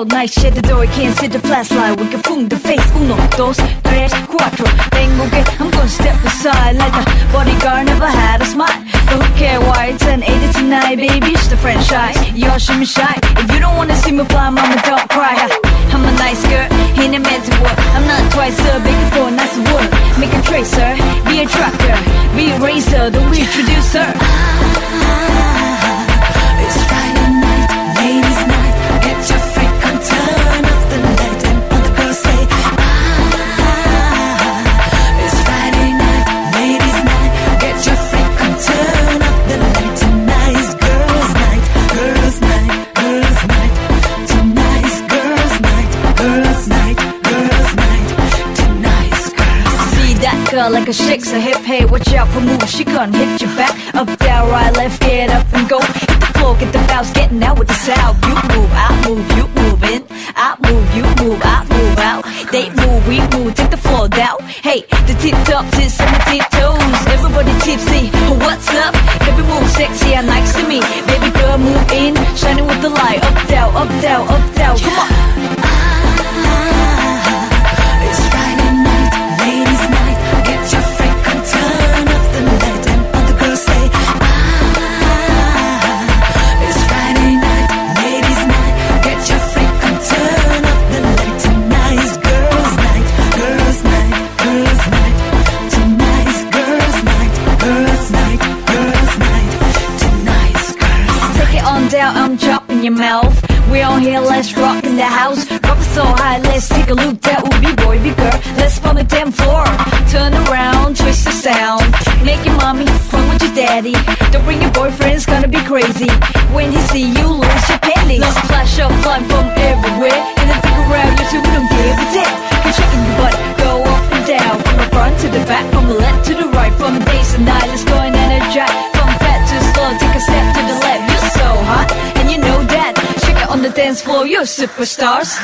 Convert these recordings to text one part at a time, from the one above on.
so nice, shut the door, can't see the flashlight. We can fool the face, uno, dos, tres, cuatro. Tengo que, I'm gonna step aside like a bodyguard never had a smile. But who care why it's an 80 tonight, baby, it's the franchise. Y'all should be shy. If you don't wanna see me fly, mama, don't cry. I'm a nice girl, ain't a man to work. I'm not twice a big for a nice word. Make a tracer, be a trucker, be a racer, don't be a introducer. It's Friday night, ladies' night. Get your freak on, turn off the light, and all the girls say, it's Friday night, ladies' night. Get your freak on, turn off the light. Tonight's girls' night, girls' night, girls' night. Tonight's girls' night, girls' night, girls' night. Tonight's girls' night. See that girl like a shakes her hip, hey, watch out for moves. She gonna hit you back, up, down, right, left, get up and go. Hit the floor, get the bounce, getting out with the sound. You move, I move, you move in. I move, you move, I move out. They move, we move, take the floor down. Hey, the tip tops is on the tiptoes. Everybody tipsy, what's up? Every move sexy and nice to me. Baby girl, move in, shining with the light. Up, down, up, down, up, down. Come on. It's Friday night, ladies' night. Get your freak on, turn off the light, and all the girls say, it's Friday night, ladies' night. Get your freak on, turn off the light. Tonight's girls' night, girls' night, girls' night. Tonight's girls' night, girls' night, girls' night. Tonight's girls' night. Take it on down, I'm dropping your mouth. We're on here, let's rock in the house. Rock it so high, let's take a look. That would be boy, be girl. Let's pump the damn floor. Turn around, twist the sound. Make your mommy fun with your daddy. Don't bring your boyfriend, it's gonna be crazy. When he see you, lose your panties. Love flash up, flying from everywhere. And then figure out you two, we don't give a damn. You're shaking your butt, go up and down. From the front to the back, from the left to the right. From the days and night, let's go and energize. From fat to slow, take a step to the left. You're so hot, and you know that. Shake it on the dance floor, you're superstars.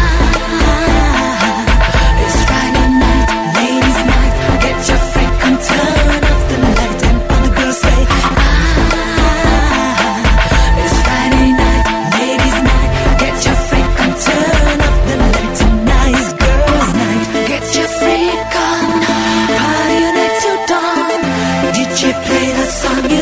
It's Friday night, ladies' night. Get your freak on, turn off the light, and all the girls say, it's Friday night, ladies' night. Get your freak on, turn off the light. Tonight's girls' night. Get your freak on, party night till dawn. DJ play the song you